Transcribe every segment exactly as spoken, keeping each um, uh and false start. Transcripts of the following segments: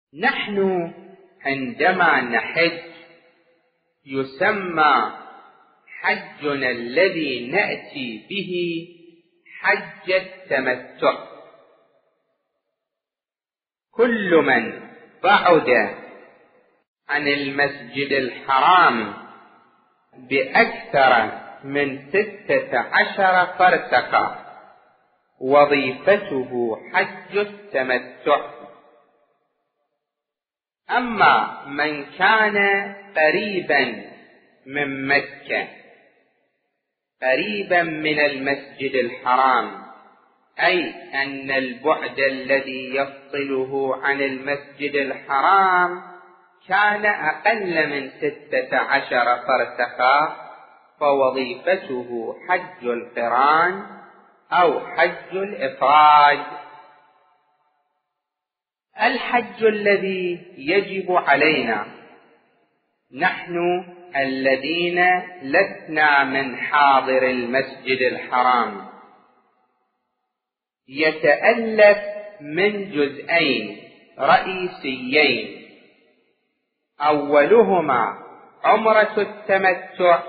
نحن عندما نحج يسمى حجنا الذي نأتي به حج التمتع. كل من بعد عن المسجد الحرام بأكثر من ستة عشر فرسخا وظيفته حج التمتع. أما من كان قريبا من مكة قريبا من المسجد الحرام، أي أن البعد الذي يفصله عن المسجد الحرام كان أقل من ستة عشر فرسخا، فوظيفته حج القران أو حج الإفراد. الحج الذي يجب علينا نحن الذين لسنا من حاضر المسجد الحرام يتألف من جزئين رئيسيين، أولهما عمرة التمتع،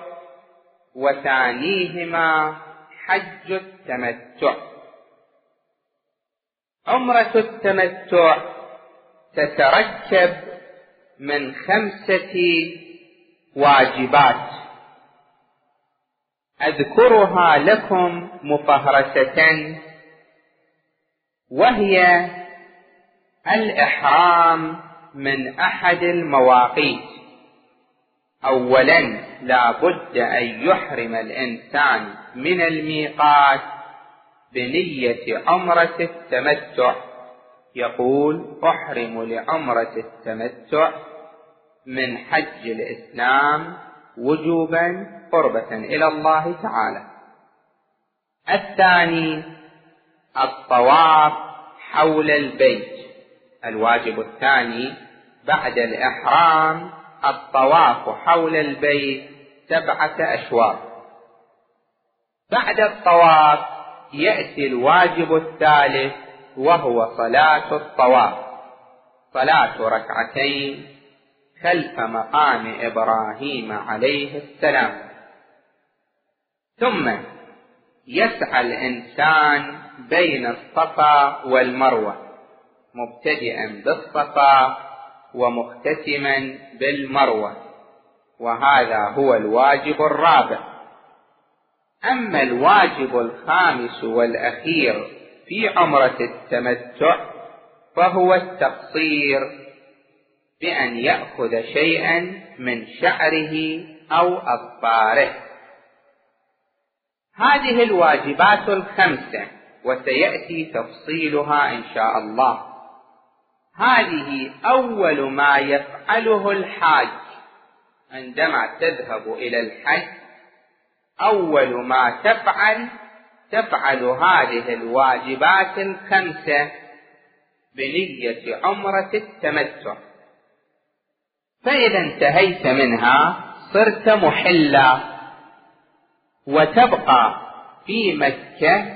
وثانيهما حج التمتع. عمرة التمتع تتركب من خمسة واجبات أذكرها لكم مفهرسة، وهي الإحرام من أحد المواقيت. أولا لا بد أن يحرم الإنسان من الميقات بنية عمرة التمتع، يقول أحرم لعمرة التمتع من حج الإسلام وجوبا قربة إلى الله تعالى. الثاني الطواف حول البيت، الواجب الثاني بعد الإحرام الطواف حول البيت سبعة أشواط. بعد الطواف يأتي الواجب الثالث وهو صلاة الطواف، صلاة ركعتين خلف مقام إبراهيم عليه السلام. ثم يسعى الإنسان بين الصفا والمروة مبتدئا بالصفا ومختتما بالمروة، وهذا هو الواجب الرابع. أما الواجب الخامس والأخير في عمرة التمتع فهو التقصير بأن يأخذ شيئا من شعره أو أظفاره. هذه الواجبات الخمسة وسيأتي تفصيلها إن شاء الله. هذه أول ما يفعله الحاج عندما تذهب إلى الحج، أول ما تفعل تفعل هذه الواجبات الخمسة بنية عمرة التمتع. فإذا انتهيت منها صرت محلا، وتبقى في مكة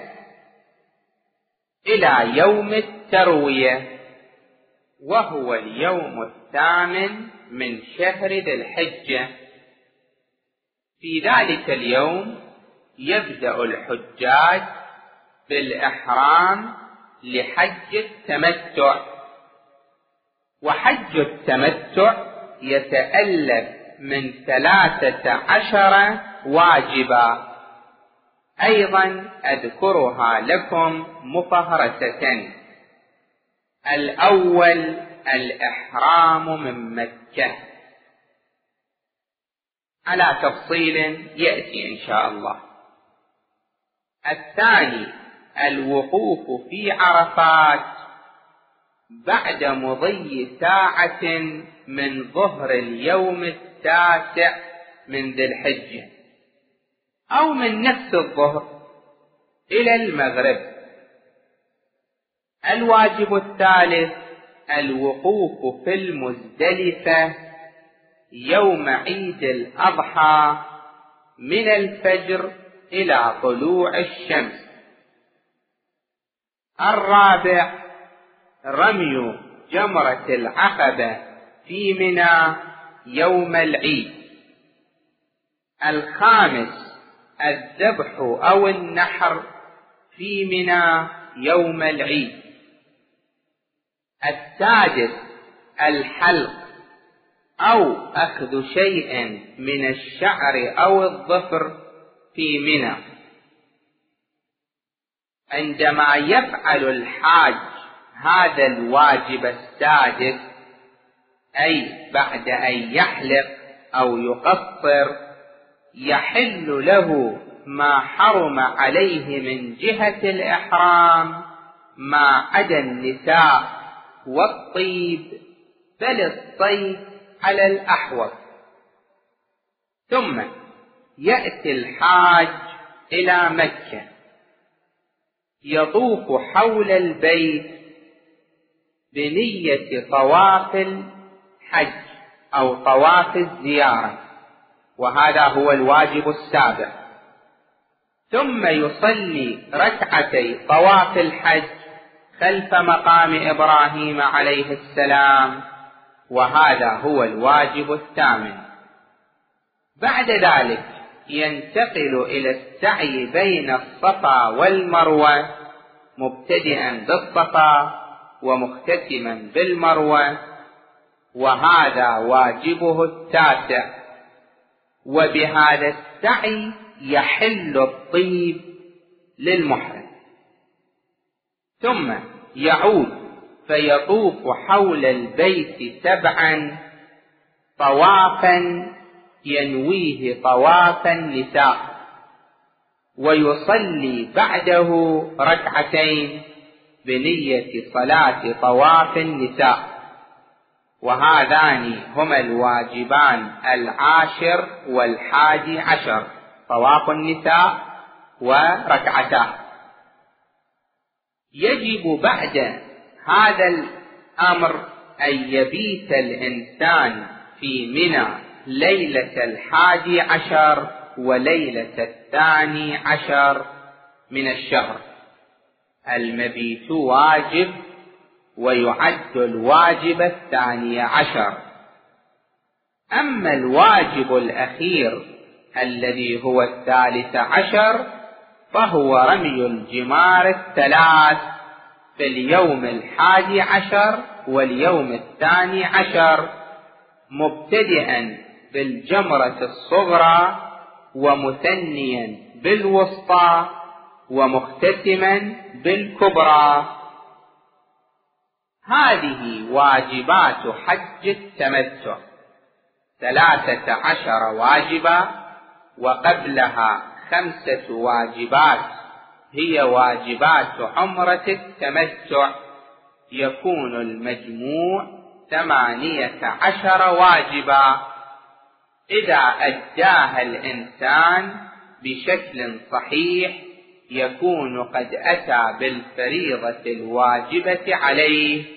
إلى يوم التروية، وهو اليوم الثامن من شهر ذي الحجة. في ذلك اليوم يبدأ الحجاج بالإحرام لحج التمتع. وحج التمتع يتألف من ثلاثة عشر واجبا، أيضا أذكرها لكم مفهرسة. الأول الإحرام من مكة على تفصيل يأتي إن شاء الله. الثاني الوقوف في عرفات بعد مضي ساعة من ظهر اليوم التاسع من ذي الحجة، أو من نفس الظهر إلى المغرب. الواجب الثالث الوقوف في المزدلفة يوم عيد الأضحى من الفجر إلى طلوع الشمس. الرابع رمي جمرة العقبة في منى يوم العيد. الخامس الذبح أو النحر في منى يوم العيد. السادس الحلق أو أخذ شيء من الشعر أو الظفر في منى. عندما يفعل الحاج هذا الواجب السادس، أي بعد أن يحلق أو يقصر، يحل له ما حرم عليه من جهة الإحرام ما عدا النساء والطيب، بل الصيد على الأحوط. ثم يأتي الحاج إلى مكة، يطوف حول البيت بنية طواف الحج أو طواف الزيارة، وهذا هو الواجب السابع. ثم يصلي ركعتي طواف الحج خلف مقام إبراهيم عليه السلام، وهذا هو الواجب الثامن. بعد ذلك ينتقل إلى السعي بين الصفا والمروة، مبتدئا بالصفا ومختتما بالمروة، وهذا واجبه التاسع. وبهذا السعي يحل الطيب للمحرم. ثم يعود فيطوف حول البيت سبعا طوافا ينويه طواف النساء، ويصلي بعده ركعتين بنية صلاة طواف النساء، وهذان هما الواجبان العاشر والحادي عشر، طواف النساء وركعتان. يجب بعد هذا الأمر أن يبيت الإنسان في منى ليلة الحادي عشر وليلة الثاني عشر من الشهر. المبيت واجب، ويعد الواجب الثاني عشر. أما الواجب الأخير الذي هو الثالث عشر فهو رمي الجمار الثلاث في اليوم الحادي عشر واليوم الثاني عشر، مبتدئا بالجمرة الصغرى ومثنيا بالوسطى ومختتما بالكبرى. هذه واجبات حج التمتع، ثلاثة عشر واجبا، وقبلها خمسة واجبات هي واجبات عمرة التمتع، يكون المجموع ثمانية عشر واجبا إذا أداها الإنسان بشكل صحيح، يكون قد أتى بالفريضة الواجبة عليه